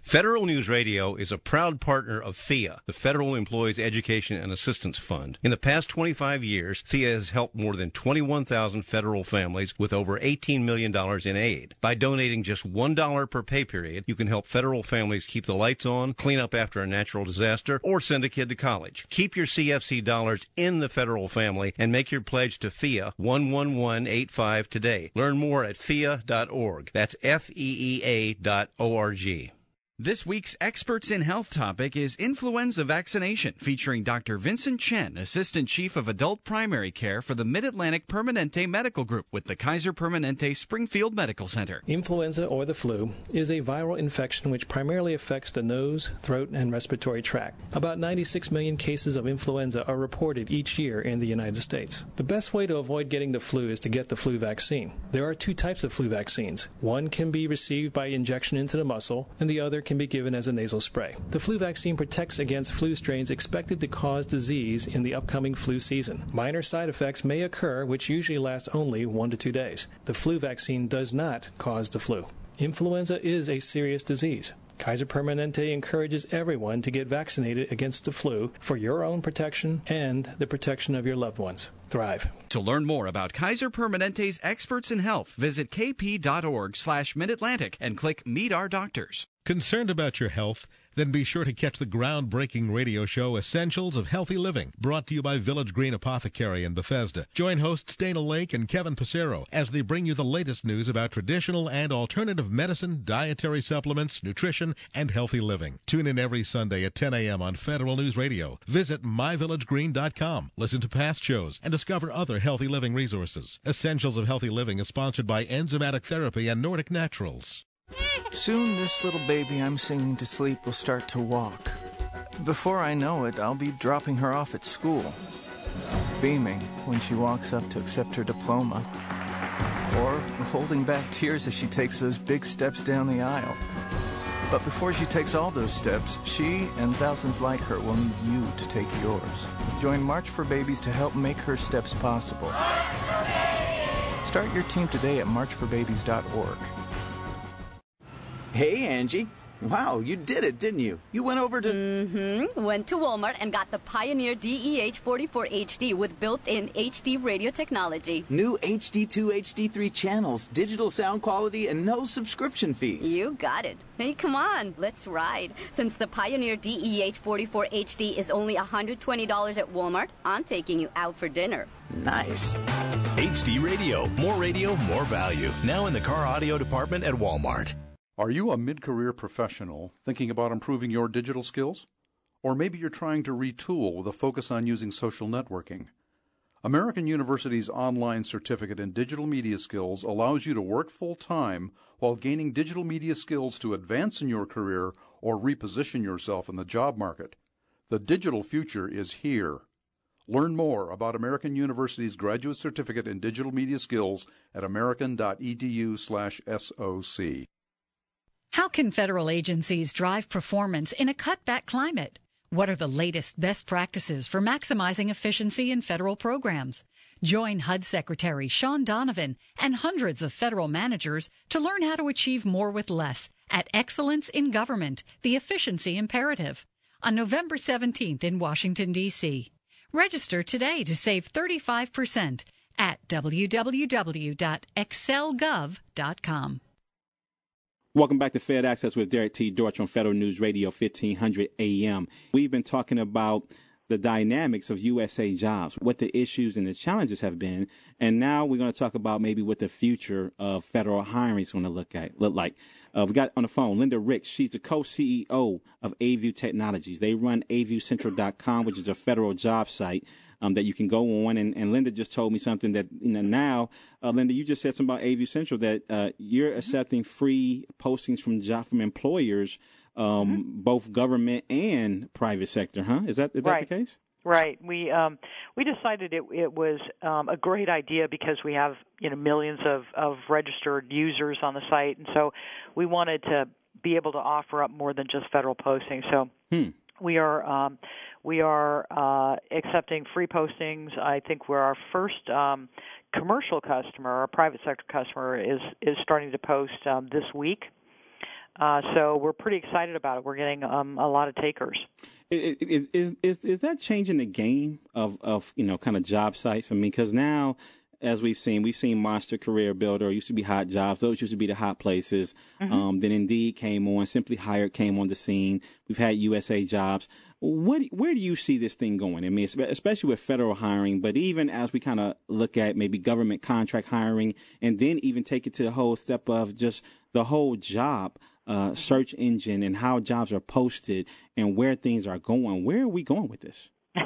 Federal News Radio is a proud partner of F E A, the Federal Employees Education and Assistance Fund. In the past twenty-five years, F E A has helped more than twenty-one thousand federal families with over eighteen million dollars in aid. By donating just one dollar per pay period, you can help federal families keep the lights on, clean up after a natural disaster, or send a kid to college. Keep your C F C dollars in the federal family and make your pledge to F E A one one one eight five today. Learn more at F E A dot org. That's F E E A dot O R G. This week's Experts in Health topic is influenza vaccination, featuring Doctor Vincent Chen, Assistant Chief of Adult Primary Care for the Mid-Atlantic Permanente Medical Group with the Kaiser Permanente Springfield Medical Center. Influenza, or the flu, is a viral infection which primarily affects the nose, throat, and respiratory tract. About ninety-six million cases of influenza are reported each year in the United States. The best way to avoid getting the flu is to get the flu vaccine. There are two types of flu vaccines. One can be received by injection into the muscle, and the other can be given as a nasal spray. The flu vaccine protects against flu strains expected to cause disease in the upcoming flu season. Minor side effects may occur, which usually last only one to two days. The flu vaccine does not cause the flu. Influenza is a serious disease. Kaiser Permanente encourages everyone to get vaccinated against the flu for your own protection and the protection of your loved ones. Thrive. To learn more about Kaiser Permanente's Experts in Health, visit kp.org slash Mid-Atlantic and click Meet Our Doctors. Concerned about your health? Then be sure to catch the groundbreaking radio show Essentials of Healthy Living, brought to you by Village Green Apothecary in Bethesda. Join hosts Dana Lake and Kevin Passero as they bring you the latest news about traditional and alternative medicine, dietary supplements, nutrition, and healthy living. Tune in every Sunday at ten a.m. on Federal News Radio. Visit my village green dot com. Listen to past shows and discover other healthy living resources. Essentials of Healthy Living is sponsored by Enzymatic Therapy and Nordic Naturals. Soon this little baby I'm singing to sleep will start to walk. Before I know it, I'll be dropping her off at school, beaming when she walks up to accept her diploma, or holding back tears as she takes those big steps down the aisle. But before she takes all those steps, she and thousands like her will need you to take yours. Join March for Babies to help make her steps possible. Start your team today at march for babies dot org. Hey, Angie. Wow, you did it, didn't you? You went over to... Mm-hmm. Went to Walmart and got the Pioneer D E H forty-four H D with built-in H D radio technology. New H D two, H D three channels, digital sound quality, and no subscription fees. You got it. Hey, come on, let's ride. Since the Pioneer D E H forty-four H D is only one hundred twenty dollars at Walmart, I'm taking you out for dinner. Nice. H D Radio. More radio, more value. Now in the car audio department at Walmart. Are you a mid-career professional thinking about improving your digital skills? Or maybe you're trying to retool with a focus on using social networking. American University's online certificate in digital media skills allows you to work full-time while gaining digital media skills to advance in your career or reposition yourself in the job market. The digital future is here. Learn more about American University's graduate certificate in digital media skills at american.edu slash SOC. How can federal agencies drive performance in a cutback climate? What are the latest best practices for maximizing efficiency in federal programs? Join H U D Secretary Sean Donovan and hundreds of federal managers to learn how to achieve more with less at Excellence in Government, the Efficiency Imperative, on November seventeenth in Washington, D C Register today to save thirty-five percent at w w w dot excel gov dot com. Welcome back to Fed Access with Derek T. Dortch on Federal News Radio fifteen hundred A M. We've been talking about the dynamics of U S A jobs, what the issues and the challenges have been, and now we're going to talk about maybe what the future of federal hiring is going to look at look like. Uh, we got on the phone Linda Ricks. She's the co-C E O of A-View Technologies. They run a view central dot com, which is a federal job site um, that you can go on. And, and Linda just told me something that, you know, now, uh, Linda, you just said something about A-View Central, that uh, you're accepting free postings from job from employers, um, mm-hmm. both government and private sector, huh? Is that is right. that the case? Right. We um, we decided it, it was um, a great idea because we have, you know, millions of, of registered users on the site, and so we wanted to be able to offer up more than just federal postings. So hmm. we are um, we are uh, accepting free postings. I think we're our first um, commercial customer, our private sector customer, is is starting to post um, this week. Uh, so we're pretty excited about it. We're getting um, a lot of takers. Is, is is is that changing the game of, of you know kind of job sites? I mean, because now, as we've seen, we've seen Monster Career Builder. It used to be Hot Jobs; those used to be the hot places. Mm-hmm. Um, then Indeed came on. Simply Hired came on the scene. We've had U S A Jobs. What where do you see this thing going? I mean, especially with federal hiring, but even as we kind of look at maybe government contract hiring, and then even take it to the whole step of just the whole job uh, search engine and how jobs are posted and where things are going. Where are we going with this?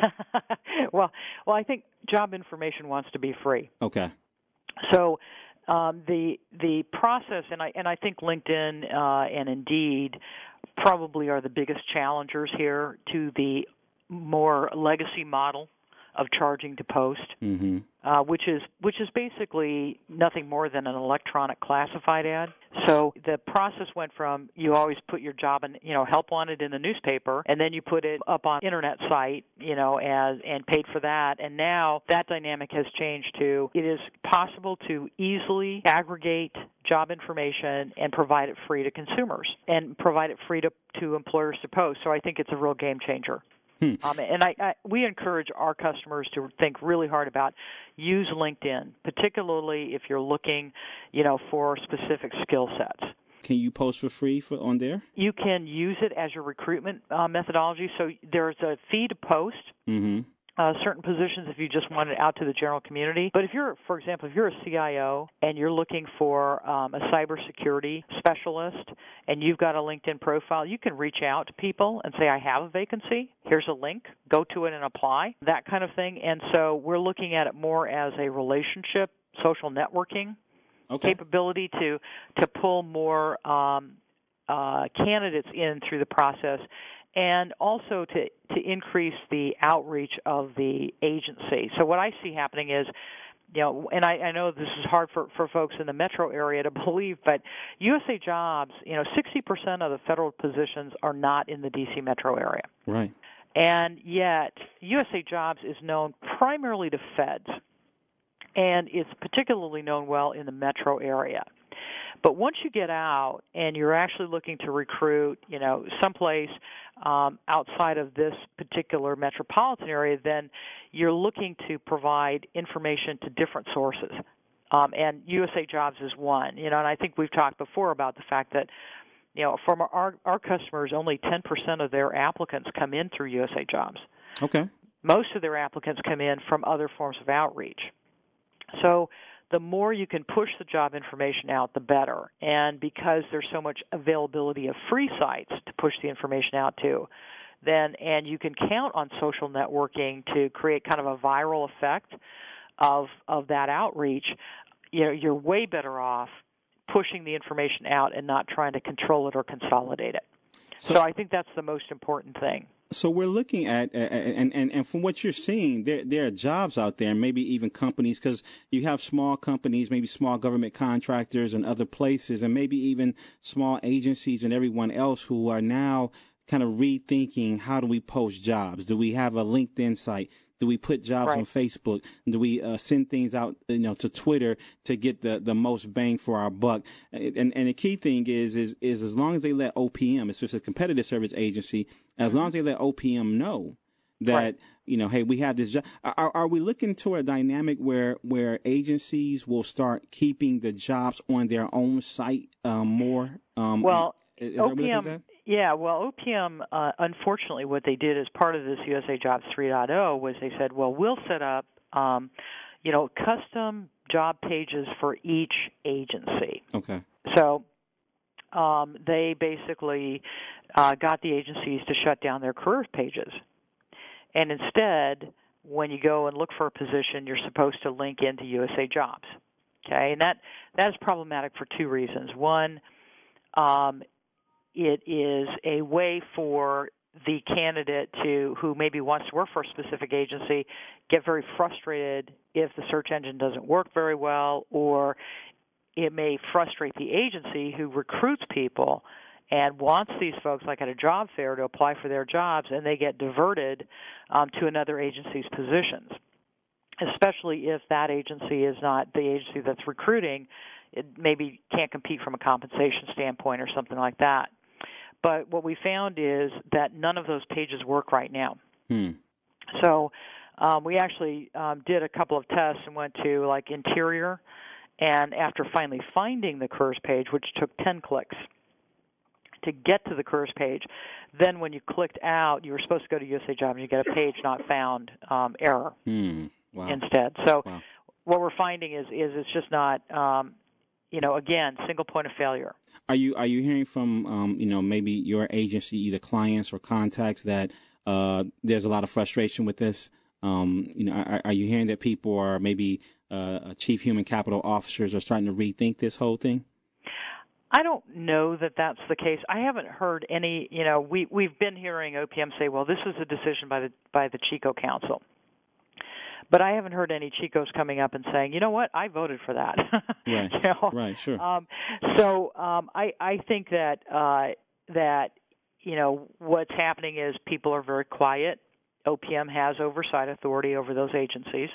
well, well, I think job information wants to be free. Okay. So um, the the process, and I and I think LinkedIn uh, and Indeed probably are the biggest challengers here to the more legacy model of charging to post, mm-hmm. uh, which is which is basically nothing more than an electronic classified ad. So the process went from you always put your job and you know help wanted in the newspaper, and then you put it up on internet site, you know, as and paid for that. And now that dynamic has changed to it is possible to easily aggregate job information and provide it free to consumers and provide it free to to employers to post. So I think it's a real game changer. Hmm. Um, and I, I, we encourage our customers to think really hard about use LinkedIn, particularly if you're looking, you know, for specific skill sets. Can you post for free for on there? You can use it as your recruitment uh, methodology. So there's a fee to post. Mm-hmm. Uh, certain positions if you just want it out to the general community. But if you're, for example, if you're a C I O and you're looking for um, a cybersecurity specialist and you've got a LinkedIn profile, you can reach out to people and say, I have a vacancy. Here's a link. Go to it and apply, that kind of thing. And so we're looking at it more as a relationship, social networking okay. capability to, to pull more um, uh, candidates in through the process, and also to, to increase the outreach of the agency. So what I see happening is, you know, and I, I know this is hard for, for folks in the metro area to believe, but U S A Jobs, you know, sixty percent of the federal positions are not in the D C metro area. Right. And yet U S A Jobs is known primarily to feds, and it's particularly known well in the metro area. But once you get out and you're actually looking to recruit, you know, someplace um, outside of this particular metropolitan area, then you're looking to provide information to different sources. Um, and U S A Jobs is one. You know, and I think we've talked before about the fact that, you know, from our our customers, only ten percent of their applicants come in through U S A Jobs. Okay. Most of their applicants come in from other forms of outreach. So the more you can push the job information out, the better. And because there's so much availability of free sites to push the information out to, then and you can count on social networking to create kind of a viral effect of of that outreach, you know, you're way better off pushing the information out and not trying to control it or consolidate it. So, so I think that's the most important thing. So we're looking at, uh, and, and, and from what you're seeing, there there are jobs out there, maybe even companies, because you have small companies, maybe small government contractors and other places, and maybe even small agencies and everyone else who are now kind of rethinking, how do we post jobs? Do we have a LinkedIn site? Do we put jobs right. on Facebook? Do we uh, send things out, you know, to Twitter to get the, the most bang for our buck? And and the key thing is is is as long as they let O P M, it's just a competitive service agency, as long as they let O P M know that right. you know, hey, we have this job. Are, are we looking to a dynamic where where agencies will start keeping the jobs on their own site um, more? Um, well, is O P M. Yeah, well, O P M, uh, unfortunately, what they did as part of this U S A Jobs three point oh was they said, well, we'll set up, um, you know, custom job pages for each agency. Okay. So um, they basically uh, got the agencies to shut down their career pages. And instead, when you go and look for a position, you're supposed to link into U S A Jobs. Okay, and that, that is problematic for two reasons. One, um, it is a way for the candidate to who maybe wants to work for a specific agency get very frustrated if the search engine doesn't work very well, or it may frustrate the agency who recruits people and wants these folks, like at a job fair, to apply for their jobs, and they get diverted um, to another agency's positions, especially if that agency is not the agency that's recruiting it maybe can't compete from a compensation standpoint or something like that. But what we found is that none of those pages work right now. Hmm. So um, we actually um, did a couple of tests and went to like Interior, and after finally finding the careers page, which took ten clicks to get to the careers page, then when you clicked out, you were supposed to go to U S A Jobs, and you get a page not found um, error Hmm. Wow. instead. So wow. what we're finding is is it's just not, um, you know, again, single point of failure. Are you are you hearing from um, you know, maybe your agency, either clients or contacts, that uh, there's a lot of frustration with this? Um, you know, are, are you hearing that people are maybe uh, chief human capital officers are starting to rethink this whole thing? I don't know that that's the case. I haven't heard any. You know, we we've been hearing O P M say, "Well, this was a decision by the by the Chico Council," but I haven't heard any Chicos coming up and saying, "You know what? I voted for that." Right. you know? Right. Sure. Um, so um, I I think that uh, that you know what's happening is people are very quiet. O P M has oversight authority over those agencies,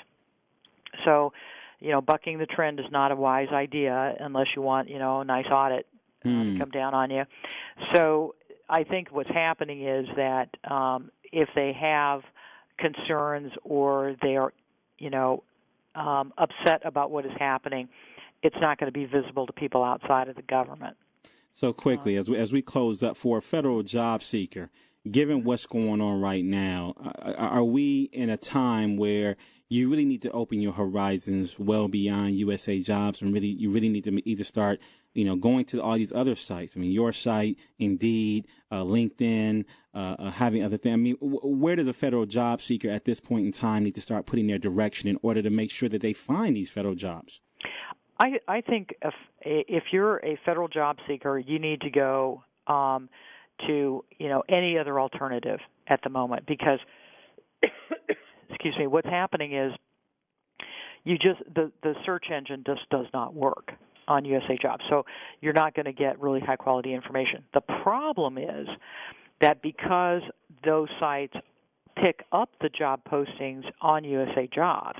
so. You know, bucking the trend is not a wise idea unless you want, you know, a nice audit uh, Hmm. to come down on you. So I think what's happening is that um, if they have concerns or they are, you know, um, upset about what is happening, it's not going to be visible to people outside of the government. So quickly, as we, as we close up, for a federal job seeker, given what's going on right now, are, are we in a time where you really need to open your horizons well beyond U S A Jobs, and really you really need to either start, you know, going to all these other sites? I mean, your site, Indeed, uh, LinkedIn, uh, uh, having other things. I mean, w- where does a federal job seeker at this point in time need to start putting their direction in order to make sure that they find these federal jobs? I, I think if if you're a federal job seeker, you need to go um, to you know any other alternative at the moment, because excuse me, what's happening is you just the, the search engine just does not work on U S A Jobs, so you're not going to get really high quality information. The problem is that because those sites pick up the job postings on U S A Jobs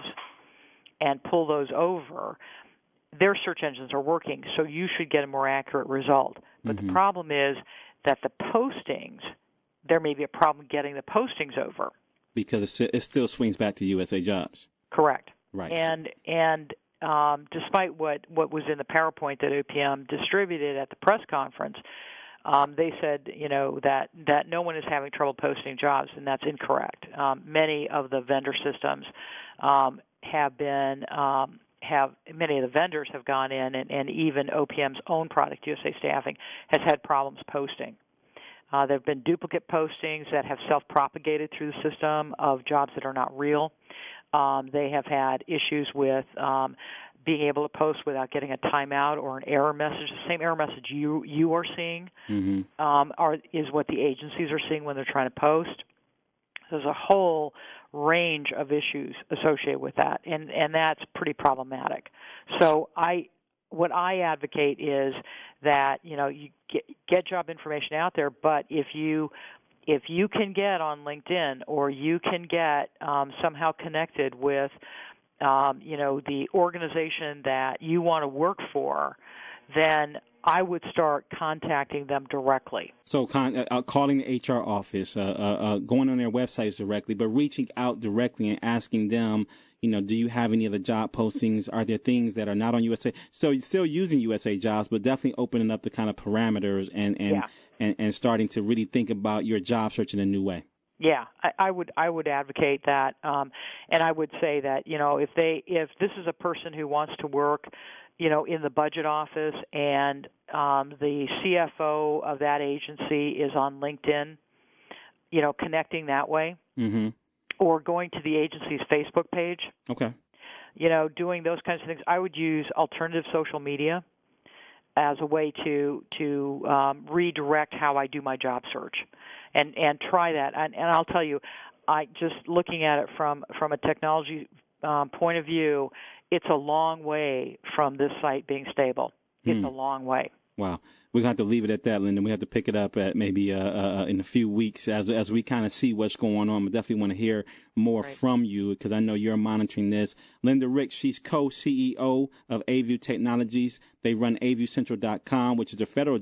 and pull those over, their search engines are working, so you should get a more accurate result. But Mm-hmm. the problem is that the postings, there may be a problem getting the postings over. Because it, it still swings back to U S A Jobs. Correct. Right. And and um, despite what, what was in the PowerPoint that O P M distributed at the press conference, um, they said, you know, that, that no one is having trouble posting jobs, and that's incorrect. Um, many of the vendor systems um, have been um, have many of the vendors have gone in, and, and even O P M's own product, U S A Staffing, has had problems posting. Uh, there have been duplicate postings that have self-propagated through the system of jobs that are not real. Um, they have had issues with um, being able to post without getting a timeout or an error message. The same error message you you are seeing Mm-hmm. um, are is what the agencies are seeing when they're trying to post. There's a whole range of issues associated with that, and, and that's pretty problematic. So I, what I advocate is that, you know, you get, get job information out there, but if you if you can get on LinkedIn or you can get um, somehow connected with, um, you know, the organization that you want to work for, then I would start contacting them directly. So con- uh, calling the H R office, uh, uh, uh, going on their websites directly, but reaching out directly and asking them, you know, do you have any other job postings? Are there things that are not on U S A? So you're still using U S A Jobs, but definitely opening up the kind of parameters and and, Yeah. and, and starting to really think about your job search in a new way. Yeah, I, I would I would advocate that, um, and I would say that, you know, if they if this is a person who wants to work, you know, in the budget office, and um, the C F O of that agency is on LinkedIn, you know, connecting that way, Mm-hmm. or going to the agency's Facebook page, Okay. you know, doing those kinds of things. I would use alternative social media as a way to to um, redirect how I do my job search, and and try that. And, and I'll tell you, I just looking at it from from a technology um, point of view, it's a long way from this site being stable. It's Hmm. a long way. Wow. We're going to have to leave it at that, Linda. We have to pick it up at maybe uh, uh, in a few weeks as as we kind of see what's going on. But definitely want to hear more right. from you because I know you're monitoring this. Linda Ricks, she's co-C E O of A V U Technologies. They run A V U Central dot com, which is a federal